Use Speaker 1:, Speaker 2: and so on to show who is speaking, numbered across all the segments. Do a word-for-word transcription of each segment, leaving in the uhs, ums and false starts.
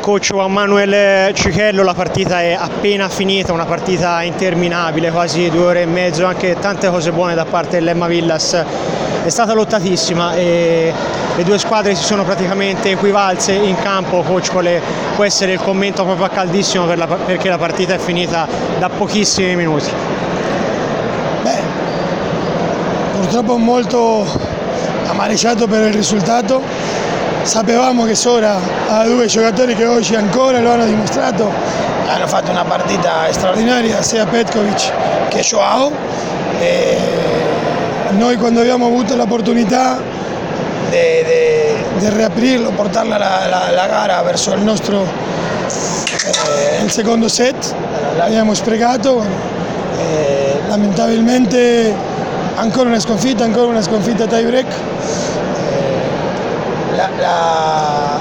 Speaker 1: coach Juan Manuel Cichello, la partita è appena finita, una partita interminabile, quasi due ore e mezzo, anche tante cose buone da parte dell'Emma Villas. È stata lottatissima e le due squadre si sono praticamente equivalse in campo. Coach, quale può essere il commento proprio a caldissimo per la, perché la partita è finita da pochissimi minuti?
Speaker 2: Beh, purtroppo molto amareggiato per il risultato. Sapevamo che Sora ha due giocatori che oggi ancora lo hanno dimostrato, hanno fatto una partita straordinaria sia Petkovic che Joao. E noi quando abbiamo avuto l'opportunità di riaprirlo, portarla la, la, la gara verso il nostro eh, il secondo set, l'abbiamo sprecato. Eh, lamentabilmente ancora una sconfitta, ancora una sconfitta tie break. La, la,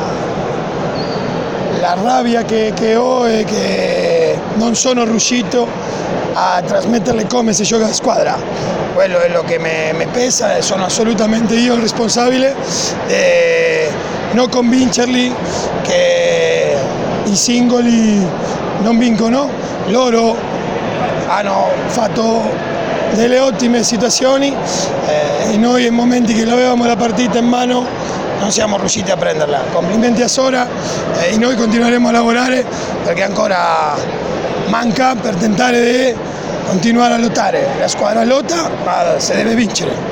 Speaker 2: la rabbia che, che ho è che non sono riuscito a trasmetterle come si gioca a squadra. Quello è lo che mi pesa e sono assolutamente io il responsabile di non convincerli che i singoli non vincono. Loro hanno fatto delle ottime situazioni eh, e noi in momenti che avevamo la partita in mano non siamo riusciti a prenderla. Complimenti a Sora e eh, noi continueremo a lavorare perché ancora manca per tentare di continuare a lottare. La squadra lotta, ma si deve vincere.